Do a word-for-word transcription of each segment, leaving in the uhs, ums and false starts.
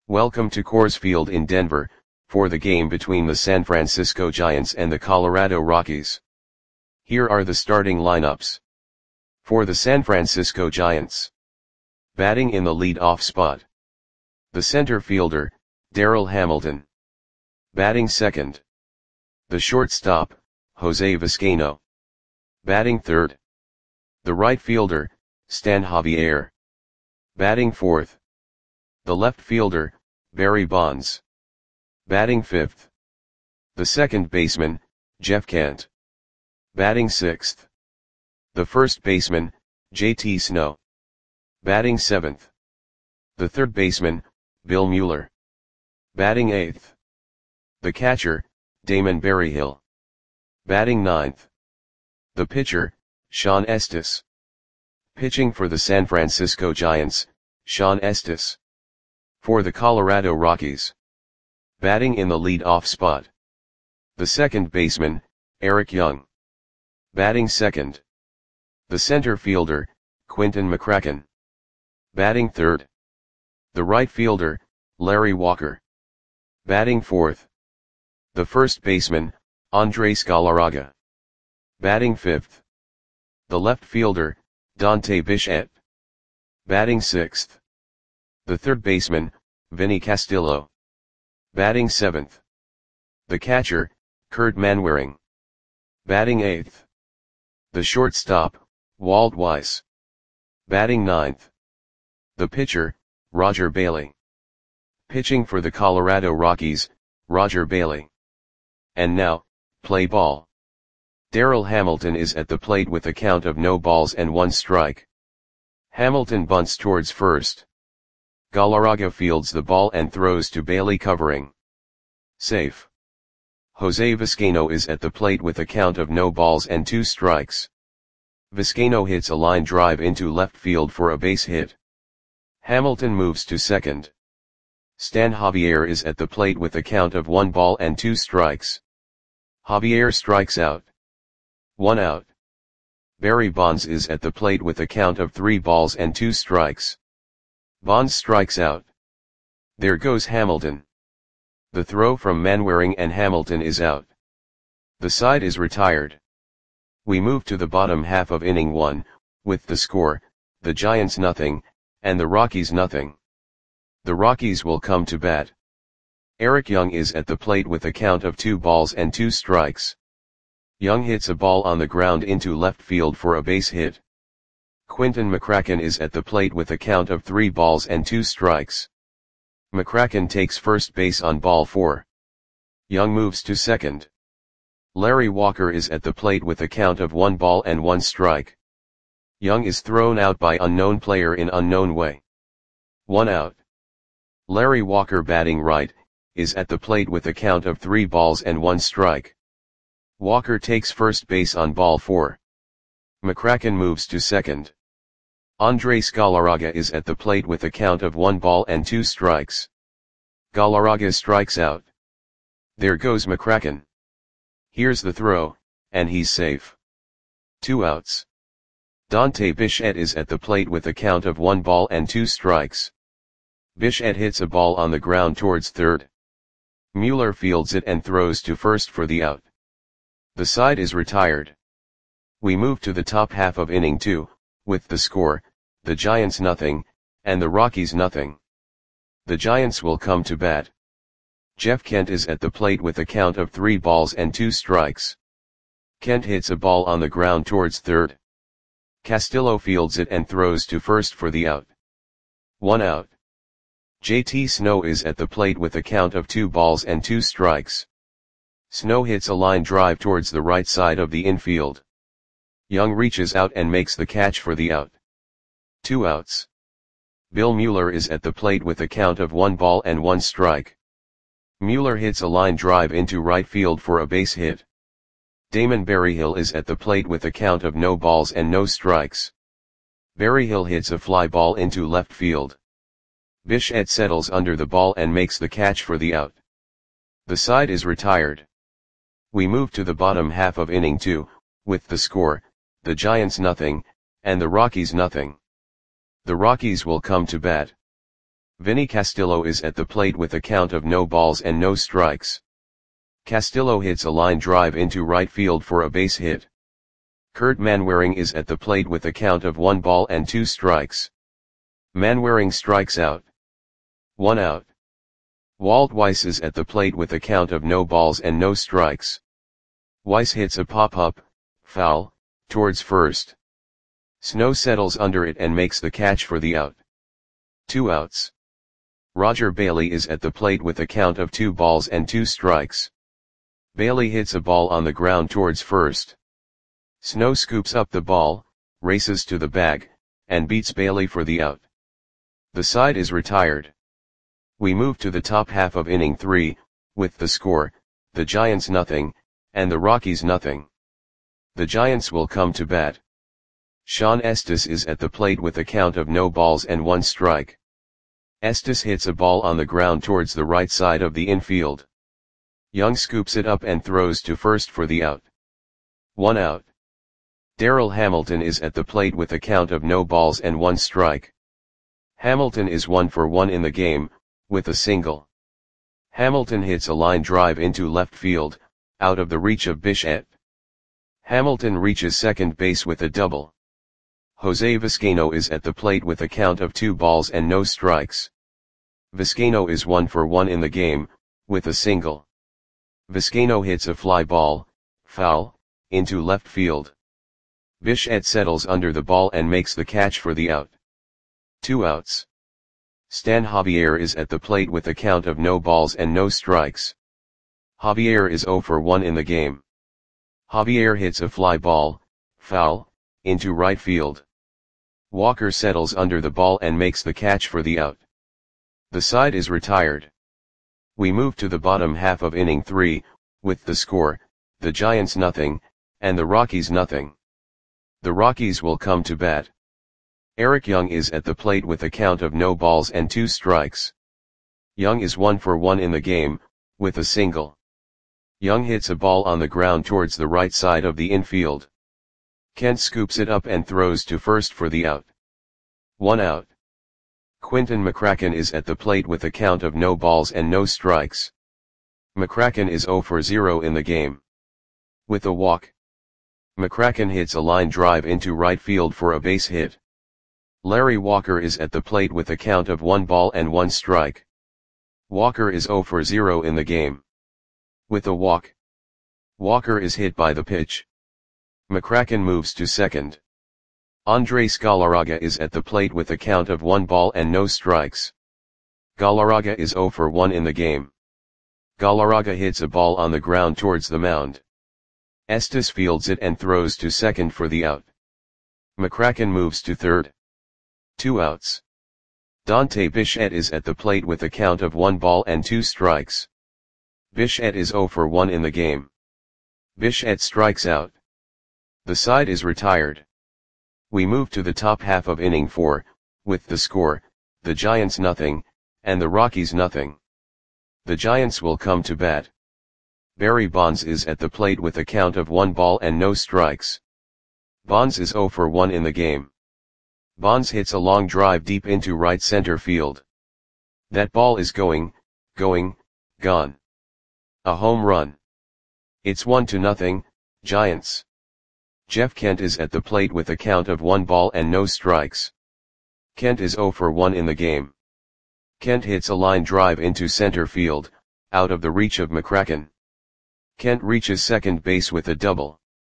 Welcome to Coors Field in Denver, for the game between the San Francisco Giants and the Colorado Rockies. Here are the starting lineups. For the San Francisco Giants. Batting in the lead-off spot. The center fielder, Darryl Hamilton. Batting second. The shortstop, Jose Vizcaino. Batting third. The right fielder, Stan Javier. Batting fourth. The left fielder, Barry Bonds. Batting fifth. The second baseman, Jeff Kent. Batting sixth. The first baseman, J T Snow. Batting seventh. The third baseman, Bill Mueller. Batting eighth. The catcher, Damon Berryhill. Batting ninth. The pitcher, Shawn Estes. Pitching for the San Francisco Giants, Shawn Estes. For the Colorado Rockies. Batting in the lead-off spot. The second baseman, Eric Young. Batting second. The center fielder, Quinton McCracken. Batting third. The right fielder, Larry Walker. Batting fourth. The first baseman, Andres Galarraga. Batting fifth. The left fielder, Dante Bichette. Batting sixth. The third baseman, Vinny Castillo. Batting seventh. The catcher, Kurt Manwaring. Batting eighth. The shortstop, Walt Weiss. Batting ninth. The pitcher, Roger Bailey. Pitching for the Colorado Rockies, Roger Bailey. And now, play ball. Darryl Hamilton is at the plate with a count of no balls and one strike. Hamilton bunts towards first. Galarraga fields the ball and throws to Bailey covering. Safe. Jose Vizcaino is at the plate with a count of no balls and two strikes. Vizcaino hits a line drive into left field for a base hit. Hamilton moves to second. Stan Javier is at the plate with a count of one ball and two strikes. Javier strikes out. One out. Barry Bonds is at the plate with a count of three balls and two strikes. Bonds strikes out. There goes Hamilton. The throw from Manwaring and Hamilton is out. The side is retired. We move to the bottom half of inning one, with the score, the Giants nothing, and the Rockies nothing. The Rockies will come to bat. Eric Young is at the plate with a count of two balls and two strikes. Young hits a ball on the ground into left field for a base hit. Quinton McCracken is at the plate with a count of three balls and two strikes. McCracken takes first base on ball four. Young moves to second. Larry Walker is at the plate with a count of one ball and one strike. Young is thrown out by unknown player in unknown way. One out. Larry Walker, batting right, is at the plate with a count of three balls and one strike. Walker takes first base on ball four. McCracken moves to second. Andres Galarraga is at the plate with a count of one ball and two strikes. Galarraga strikes out. There goes McCracken. Here's the throw, and he's safe. Two outs. Dante Bichette is at the plate with a count of one ball and two strikes. Bichette hits a ball on the ground towards third. Mueller fields it and throws to first for the out. The side is retired. We move to the top half of inning two, with the score, the Giants nothing, and the Rockies nothing. The Giants will come to bat. Jeff Kent is at the plate with a count of three balls and two strikes. Kent hits a ball on the ground towards third. Castillo fields it and throws to first for the out. One out. J T Snow is at the plate with a count of two balls and two strikes. Snow hits a line drive towards the right side of the infield. Young reaches out and makes the catch for the out. Two outs. Bill Mueller is at the plate with a count of one ball and one strike. Mueller hits a line drive into right field for a base hit. Damon Berryhill is at the plate with a count of no balls and no strikes. Berryhill hits a fly ball into left field. Bichette settles under the ball and makes the catch for the out. The side is retired. We move to the bottom half of inning two, with the score, the Giants nothing, and the Rockies nothing. The Rockies will come to bat. Vinny Castillo is at the plate with a count of no balls and no strikes. Castillo hits a line drive into right field for a base hit. Kurt Manwaring is at the plate with a count of one ball and two strikes. Manwaring strikes out. One out. Walt Weiss is at the plate with a count of no balls and no strikes. Weiss hits a pop-up, foul, towards first. Snow settles under it and makes the catch for the out. Two outs. Roger Bailey is at the plate with a count of two balls and two strikes. Bailey hits a ball on the ground towards first. Snow scoops up the ball, races to the bag, and beats Bailey for the out. The side is retired. We move to the top half of inning three, with the score, the Giants nothing, and the Rockies nothing. The Giants will come to bat. Sean Estes is at the plate with a count of no balls and one strike. Estes hits a ball on the ground towards the right side of the infield. Young scoops it up and throws to first for the out. One out. Darrell Hamilton is at the plate with a count of no balls and one strike. Hamilton is one for one in the game, with a single. Hamilton hits a line drive into left field, out of the reach of Bichette. Hamilton reaches second base with a double. Jose Vizcaino is at the plate with a count of two balls and no strikes. Vizcaino is one for one in the game, with a single. Vizcaino hits a fly ball, foul, into left field. Bichette settles under the ball and makes the catch for the out. Two outs. Stan Javier is at the plate with a count of no balls and no strikes. Javier is zero for one in the game. Javier hits a fly ball, foul, into right field. Walker settles under the ball and makes the catch for the out. The side is retired. We move to the bottom half of inning three, with the score, the Giants nothing, and the Rockies nothing. The Rockies will come to bat. Eric Young is at the plate with a count of no balls and two strikes. Young is one for one in the game, with a single. Young hits a ball on the ground towards the right side of the infield. Kent scoops it up and throws to first for the out. One out. Quinton McCracken is at the plate with a count of no balls and no strikes. McCracken is zero for zero in the game. With a walk. McCracken hits a line drive into right field for a base hit. Larry Walker is at the plate with a count of one ball and one strike. Walker is zero for zero in the game. With a walk. Walker is hit by the pitch. McCracken moves to second. Andres Galarraga is at the plate with a count of one ball and no strikes. Galarraga is zero for one in the game. Galarraga hits a ball on the ground towards the mound. Estes fields it and throws to second for the out. McCracken moves to third. Two outs. Dante Bichette is at the plate with a count of one ball and two strikes. Bichette is zero for one in the game. Bichette strikes out. The side is retired. We move to the top half of inning four, with the score, the Giants nothing, and the Rockies nothing. The Giants will come to bat. Barry Bonds is at the plate with a count of one ball and no strikes. Bonds is zero for one in the game. Bonds hits a long drive deep into right center field. That ball is going, going, gone. A home run. It's one to nothing, Giants. Jeff Kent is at the plate with a count of one ball and no strikes. Kent is zero for one in the game. Kent hits a line drive into center field, out of the reach of McCracken. Kent reaches second base with a double.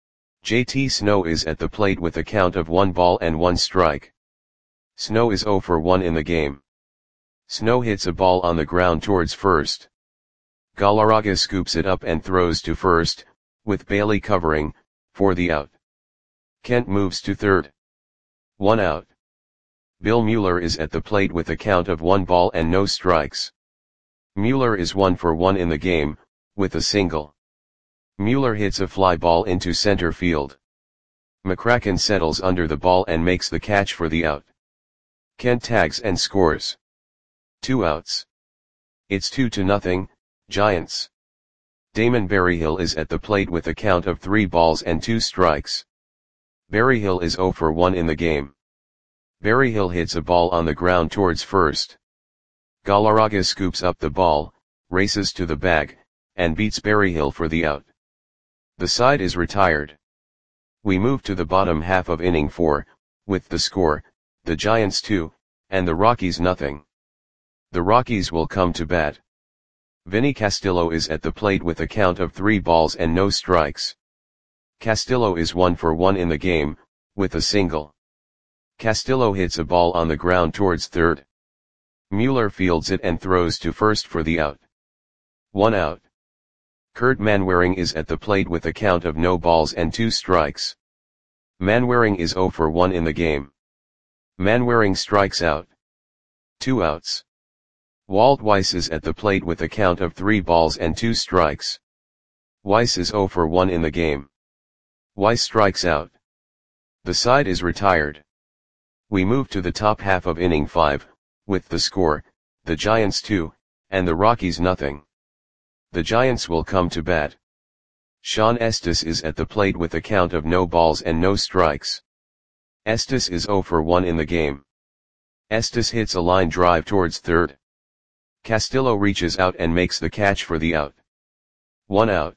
J T Snow is at the plate with a count of one ball and one strike. Snow is zero for one in the game. Snow hits a ball on the ground towards first. Galarraga scoops it up and throws to first, with Bailey covering, for the out. Kent moves to third. One out. Bill Mueller is at the plate with a count of one ball and no strikes. Mueller is one for one in the game, with a single. Mueller hits a fly ball into center field. McCracken settles under the ball and makes the catch for the out. Kent tags and scores. Two outs. It's two to nothing, Giants. Damon Berryhill is at the plate with a count of three balls and two strikes. Berryhill is zero for one in the game. Berryhill hits a ball on the ground towards first. Galarraga scoops up the ball, races to the bag, and beats Berryhill for the out. The side is retired. We move to the bottom half of inning four, with the score, the Giants two, and the Rockies nothing. The Rockies will come to bat. Vinny Castillo is at the plate with a count of three balls and no strikes. Castillo is one for one in the game, with a single. Castillo hits a ball on the ground towards third. Mueller fields it and throws to first for the out. One out. Kurt Manwaring is at the plate with a count of no balls and two strikes. Manwaring is zero for one in the game. Manwaring strikes out. Two outs. Walt Weiss is at the plate with a count of three balls and two strikes. Weiss is zero for one in the game. Weiss strikes out. The side is retired. We move to the top half of inning five, with the score, the Giants two, and the Rockies nothing. The Giants will come to bat. Sean Estes is at the plate with a count of no balls and no strikes. Estes is zero for one in the game. Estes hits a line drive towards third. Castillo reaches out and makes the catch for the out. One out.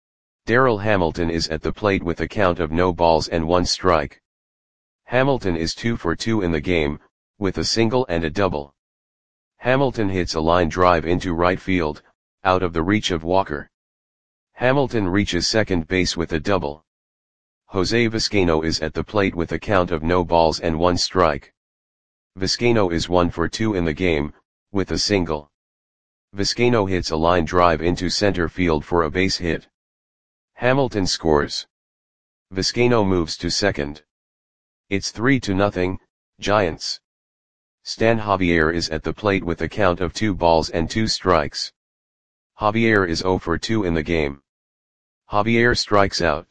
Darryl Hamilton is at the plate with a count of no balls and one strike. Hamilton is two for two in the game, with a single and a double. Hamilton hits a line drive into right field, out of the reach of Walker. Hamilton reaches second base with a double. Jose Vizcaino is at the plate with a count of no balls and one strike. Vizcaino is one for two in the game, with a single. Vizcaino hits a line drive into center field for a base hit. Hamilton scores. Vizcaino moves to second. It's three to nothing, Giants. Stan Javier is at the plate with a count of two balls and two strikes. Javier is zero for two in the game. Javier strikes out.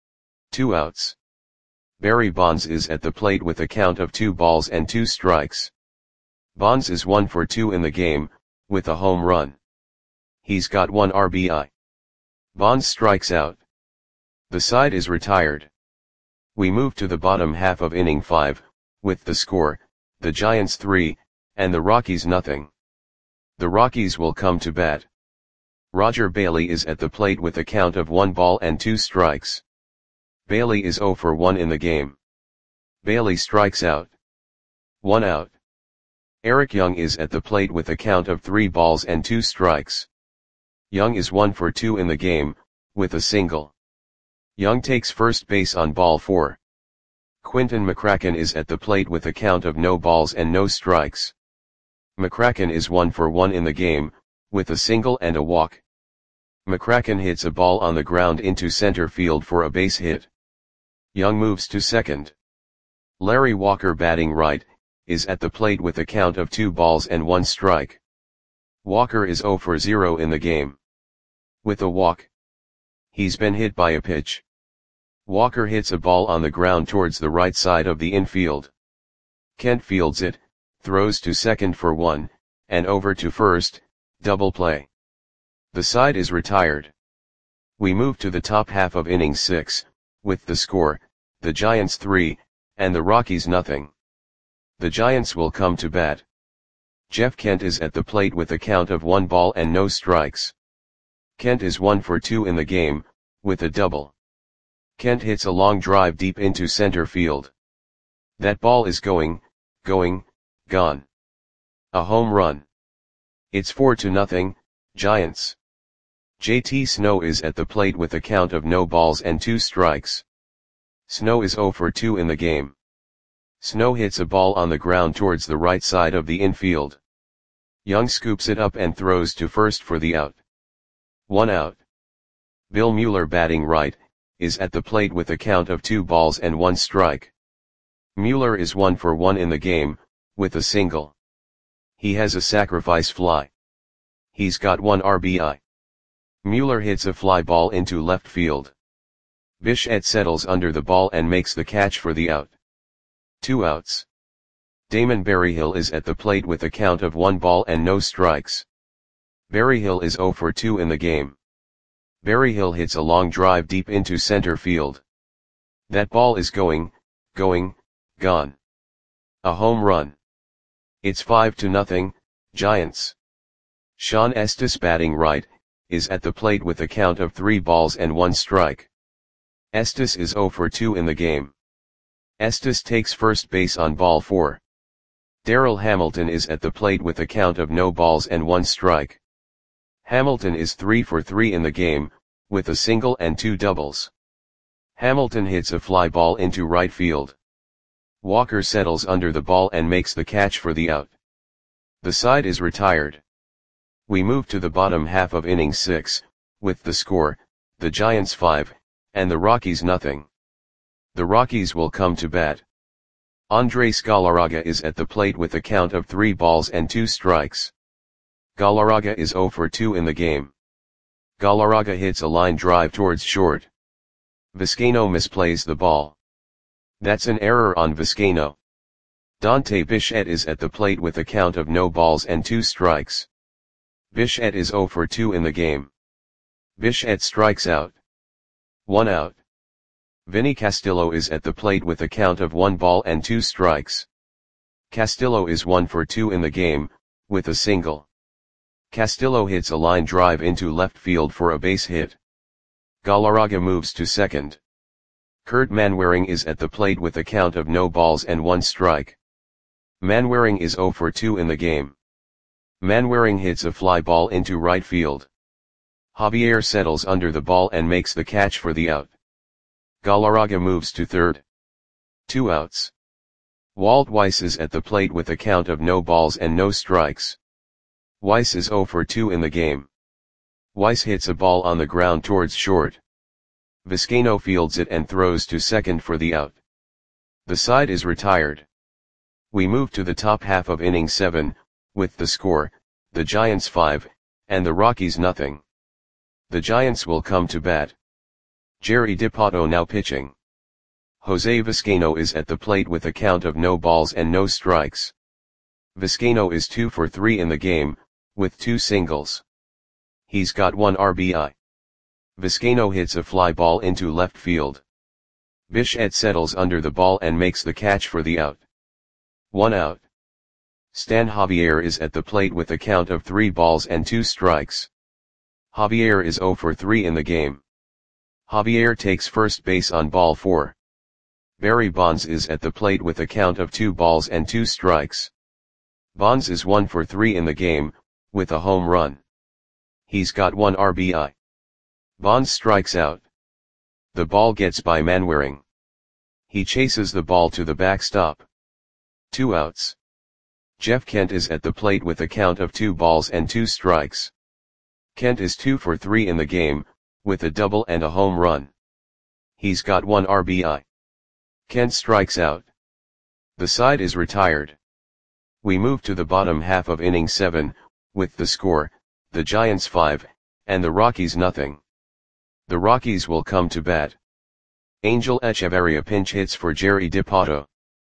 Two outs. Barry Bonds is at the plate with a count of two balls and two strikes. Bonds is one for two in the game, with a home run. He's got one R B I. Bonds strikes out. The side is retired. We move to the bottom half of inning five, with the score, the Giants three, and the Rockies nothing. The Rockies will come to bat. Roger Bailey is at the plate with a count of one ball and two strikes. Bailey is zero for one in the game. Bailey strikes out. One out. Eric Young is at the plate with a count of three balls and two strikes. Young is one for two in the game, with a single. Young takes first base on ball four. Quinton McCracken is at the plate with a count of no balls and no strikes. McCracken is one for one in the game, with a single and a walk. McCracken hits a ball on the ground into center field for a base hit. Young moves to second. Larry Walker, batting right, is at the plate with a count of two balls and one strike. Walker is zero for zero in the game. With a walk. He's been hit by a pitch. Walker hits a ball on the ground towards the right side of the infield. Kent fields it, throws to second for one, and over to first, double play. The side is retired. We move to the top half of inning six, with the score, the Giants three, and the Rockies nothing. The Giants will come to bat. Jeff Kent is at the plate with a count of one ball and no strikes. Kent is one for two in the game, with a double. Kent hits a long drive deep into center field. That ball is going, going, gone. A home run. It's four to nothing, Giants. J T Snow is at the plate with a count of no balls and two strikes. Snow is zero for two in the game. Snow hits a ball on the ground towards the right side of the infield. Young scoops it up and throws to first for the out. One out. Bill Mueller, batting right, is at the plate with a count of two balls and one strike. Mueller is one for one in the game, with a single. He has a sacrifice fly. He's got one R B I. Mueller hits a fly ball into left field. Bichette settles under the ball and makes the catch for the out. Two outs. Damon Berryhill is at the plate with a count of one ball and no strikes. Berryhill is zero for two in the game. Berryhill hits a long drive deep into center field. That ball is going, going, gone. A home run. It's five to nothing, Giants. Sean Estes batting right, is at the plate with a count of three balls and one strike. Estes is zero for two in the game. Estes takes first base on ball four. Darrell Hamilton is at the plate with a count of no balls and one strike. Hamilton is three for three in the game, with a single and two doubles. Hamilton hits a fly ball into right field. Walker settles under the ball and makes the catch for the out. The side is retired. We move to the bottom half of inning six, with the score, the Giants five, and the Rockies nothing. The Rockies will come to bat. Andres Galarraga is at the plate with a count of three balls and two strikes. Galarraga is zero for two in the game. Galarraga hits a line drive towards short. Vizcaino misplays the ball. That's an error on Vizcaino. Dante Bichette is at the plate with a count of no balls and two strikes. Bichette is zero for two in the game. Bichette strikes out. One out. Vinny Castillo is at the plate with a count of one ball and two strikes. Castillo is one for two in the game, with a single. Castillo hits a line drive into left field for a base hit. Galarraga moves to second. Kurt Manwaring is at the plate with a count of no balls and one strike. Manwaring is zero for two in the game. Manwaring hits a fly ball into right field. Javier settles under the ball and makes the catch for the out. Galarraga moves to third. Two outs. Walt Weiss is at the plate with a count of no balls and no strikes. Weiss is zero for two in the game. Weiss hits a ball on the ground towards short. Vizcaino fields it and throws to second for the out. The side is retired. We move to the top half of inning seven, with the score, the Giants five, and the Rockies nothing. The Giants will come to bat. Jerry Dipoto now pitching. Jose Vizcaino is at the plate with a count of no balls and no strikes. Vizcaino is two for three in the game, with two singles. He's got one R B I. Vizcaino hits a fly ball into left field. Bichette settles under the ball and makes the catch for the out. One out. Stan Javier is at the plate with a count of three balls and two strikes. Javier is zero for three in the game. Javier takes first base on ball four. Barry Bonds is at the plate with a count of two balls and two strikes. Bonds is one for three in the game, with a home run. He's got one R B I. Bonds strikes out. The ball gets by Manwaring. He chases the ball to the backstop. Two outs. Jeff Kent is at the plate with a count of two balls and two strikes. Kent is two for three in the game, with a double and a home run. He's got one R B I. Kent strikes out. The side is retired. We move to the bottom half of inning seven, with the score, the Giants five, and the Rockies nothing. The Rockies will come to bat. Angel Echeverria pinch hits for Jerry Dipoto.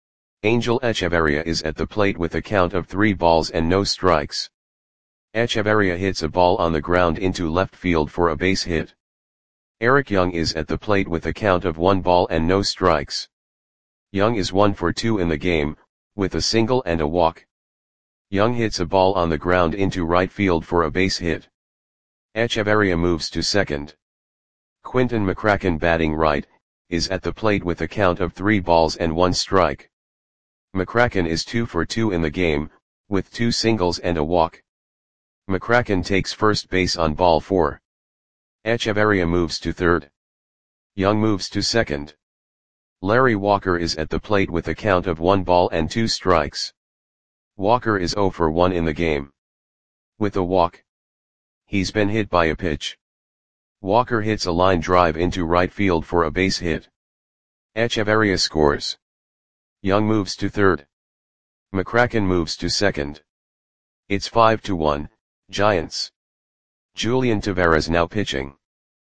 Angel Echeverria is at the plate with a count of three balls and no strikes. Echeverria hits a ball on the ground into left field for a base hit. Eric Young is at the plate with a count of one ball and no strikes. Young is one for two in the game, with a single and a walk. Young hits a ball on the ground into right field for a base hit. Echeverria moves to second. Quinton McCracken batting right, is at the plate with a count of three balls and one strike. McCracken is two for two in the game, with two singles and a walk. McCracken takes first base on ball four. Echeverria moves to third. Young moves to second. Larry Walker is at the plate with a count of one ball and two strikes. Walker is zero for one in the game. With a walk. He's been hit by a pitch. Walker hits a line drive into right field for a base hit. Echeverria scores. Young moves to third. McCracken moves to second. It's five to one, Giants. Julian Taveras now pitching.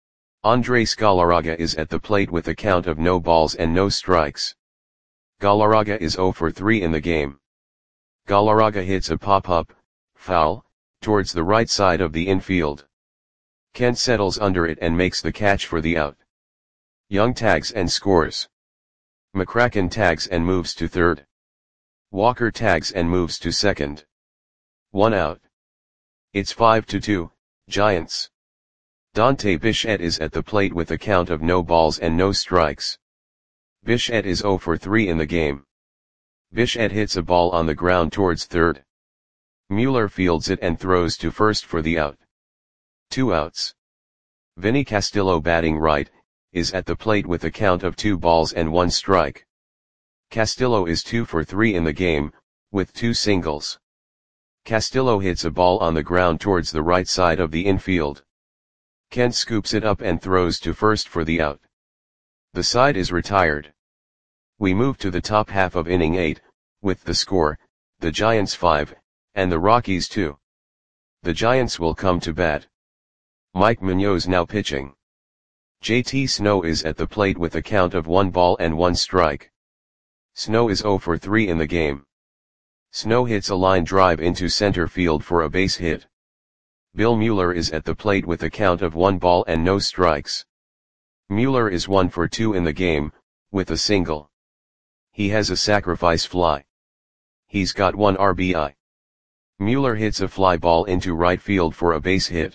Andres Galarraga is at the plate with a count of no balls and no strikes. Galarraga is zero for three in the game. Galarraga hits a pop-up, foul, towards the right side of the infield. Kent settles under it and makes the catch for the out. Young tags and scores. McCracken tags and moves to third. Walker tags and moves to second. One out. It's five to two, Giants. Dante Bichette is at the plate with a count of no balls and no strikes. Bichette is zero for three in the game. Bichette hits a ball on the ground towards third. Mueller fields it and throws to first for the out. Two outs. Vinny Castillo, batting right, is at the plate with a count of two balls and one strike. Castillo is two for three in the game, with two singles. Castillo hits a ball on the ground towards the right side of the infield. Kent scoops it up and throws to first for the out. The side is retired. We move to the top half of inning eight, with the score, the Giants five, and the Rockies two. The Giants will come to bat. Mike Munoz now pitching. J T Snow is at the plate with a count of one ball and one strike. Snow is zero for three in the game. Snow hits a line drive into center field for a base hit. Bill Mueller is at the plate with a count of one ball and no strikes. Mueller is one for two in the game, with a single. He has a sacrifice fly. He's got one R B I. Mueller hits a fly ball into right field for a base hit.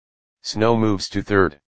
Snow moves to third.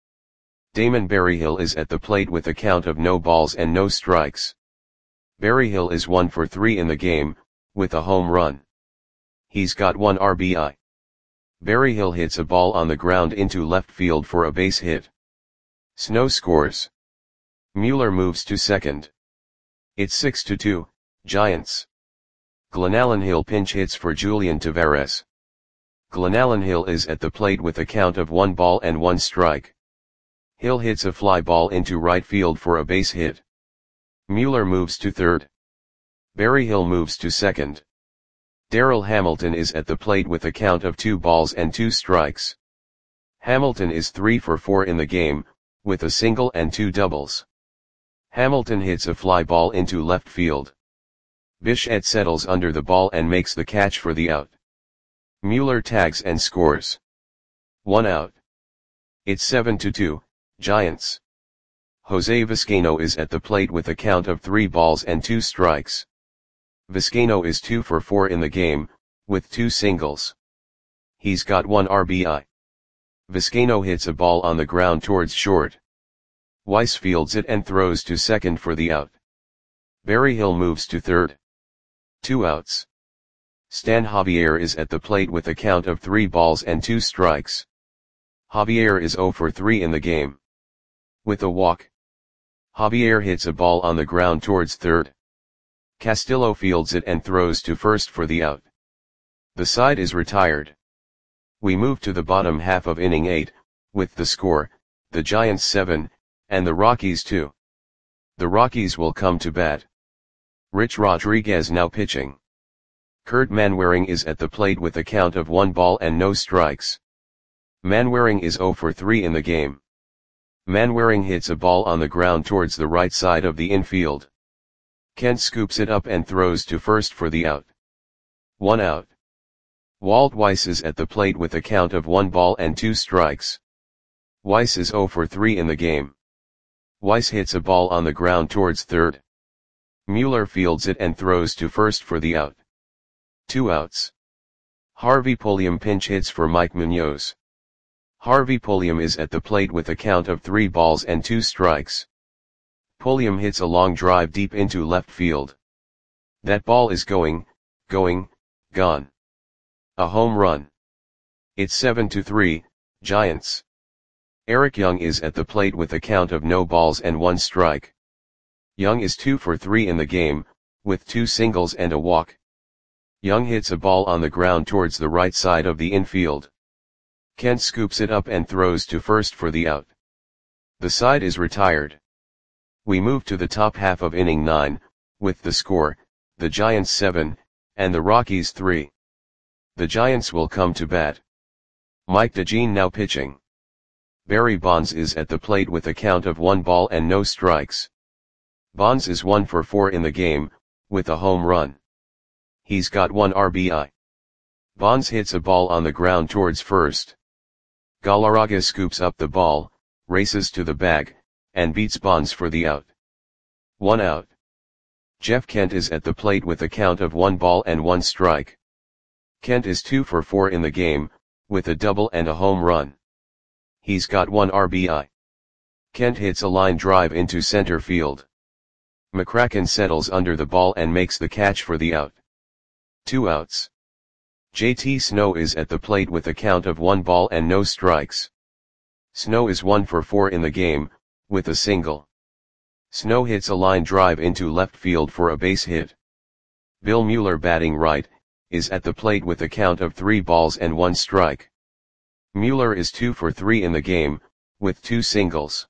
Damon Berryhill is at the plate with a count of no balls and no strikes. Berryhill is one for three in the game, with a home run. He's got one R B I. Berryhill hits a ball on the ground into left field for a base hit. Snow scores. Mueller moves to second. It's six to two, Giants. Glenallen Hill pinch hits for Julian Tavares. Glenallen Hill is at the plate with a count of one ball and one strike. Hill hits a fly ball into right field for a base hit. Mueller moves to third. Berryhill moves to second. Darrell Hamilton is at the plate with a count of two balls and two strikes. Hamilton is three for four in the game, with a single and two doubles. Hamilton hits a fly ball into left field. Bichette settles under the ball and makes the catch for the out. Mueller tags and scores. One out. It's seven to two, Giants. Jose Vizcaino is at the plate with a count of three balls and two strikes. Vizcaino is two for four in the game, with two singles. He's got one R B I. Vizcaino hits a ball on the ground towards short. Weiss fields it and throws to second for the out. Berryhill moves to third. Two outs. Stan Javier is at the plate with a count of three balls and two strikes. Javier is zero for three in the game. With a walk. Javier hits a ball on the ground towards third. Castillo fields it and throws to first for the out. The side is retired. We move to the bottom half of inning eight, with the score, the Giants seven, and the Rockies two. The Rockies will come to bat. Rich Rodriguez now pitching. Kurt Manwaring is at the plate with a count of one ball and no strikes. Manwaring is zero for three in the game. Manwaring hits a ball on the ground towards the right side of the infield. Kent scoops it up and throws to first for the out. One out. Walt Weiss is at the plate with a count of one ball and two strikes. Weiss is zero for three in the game. Weiss hits a ball on the ground towards third. Mueller fields it and throws to first for the out. Two outs. Harvey Pulliam pinch hits for Mike Munoz. Harvey Pulliam is at the plate with a count of three balls and two strikes. Pulliam hits a long drive deep into left field. That ball is going, going, gone. A home run. It's seven to three, Giants. Eric Young is at the plate with a count of no balls and one strike. Young is two for three in the game, with two singles and a walk. Young hits a ball on the ground towards the right side of the infield. Kent scoops it up and throws to first for the out. The side is retired. We move to the top half of inning nine, with the score, the Giants seven, and the Rockies three. The Giants will come to bat. Mike DeJean now pitching. Barry Bonds is at the plate with a count of one ball and no strikes. Bonds is one for four in the game, with a home run. He's got one R B I. Bonds hits a ball on the ground towards first. Galarraga scoops up the ball, races to the bag, and beats Bonds for the out. One out. Jeff Kent is at the plate with a count of one ball and one strike. Kent is two for four in the game, with a double and a home run. He's got one R B I. Kent hits a line drive into center field. McCracken settles under the ball and makes the catch for the out. Two outs. J T Snow is at the plate with a count of one ball and no strikes. Snow is one for four in the game, with a single. Snow hits a line drive into left field for a base hit. Bill Mueller, batting right, is at the plate with a count of three balls and one strike. Mueller is two for three in the game, with two singles.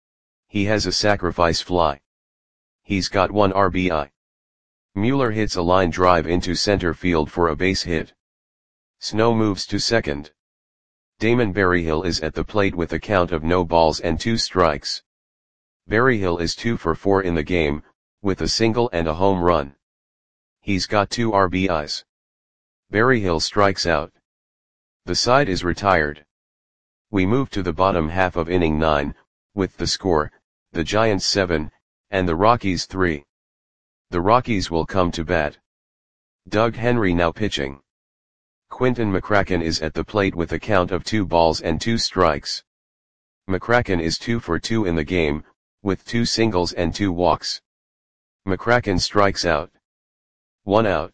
He has a sacrifice fly. He's got one R B I. Mueller hits a line drive into center field for a base hit. Snow moves to second. Damon Berryhill is at the plate with a count of no balls and two strikes. Berryhill is two for four in the game, with a single and a home run. He's got two R B Is. Berryhill strikes out. The side is retired. We move to the bottom half of inning nine, with the score, the Giants seven, and the Rockies three. The Rockies will come to bat. Doug Henry now pitching. Quinton McCracken is at the plate with a count of two balls and two strikes. McCracken is two for two in the game, with two singles and two walks. McCracken strikes out. One out.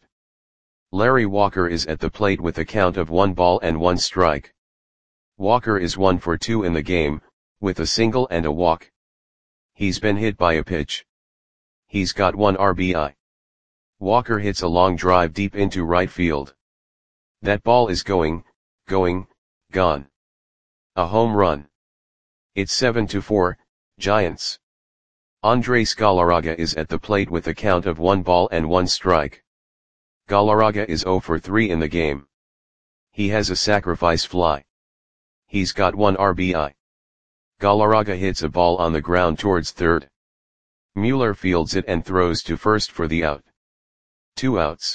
Larry Walker is at the plate with a count of one ball and one strike. Walker is one for two in the game, with a single and a walk. He's been hit by a pitch. He's got one R B I. Walker hits a long drive deep into right field. That ball is going, going, gone. A home run. It's seven to four, Giants. Andres Galarraga is at the plate with a count of one ball and one strike. Galarraga is zero for three in the game. He has a sacrifice fly. He's got one R B I. Galarraga hits a ball on the ground towards third. Mueller fields it and throws to first for the out. Two outs.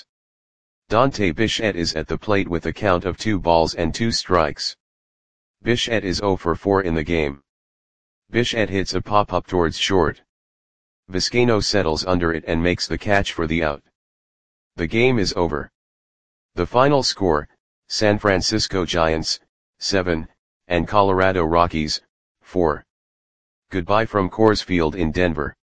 Dante Bichette is at the plate with a count of two balls and two strikes. Bichette is zero for four in the game. Bichette hits a pop-up towards short. Vizcaino settles under it and makes the catch for the out. The game is over. The final score, San Francisco Giants, seven, and Colorado Rockies, four. Goodbye from Coors Field in Denver.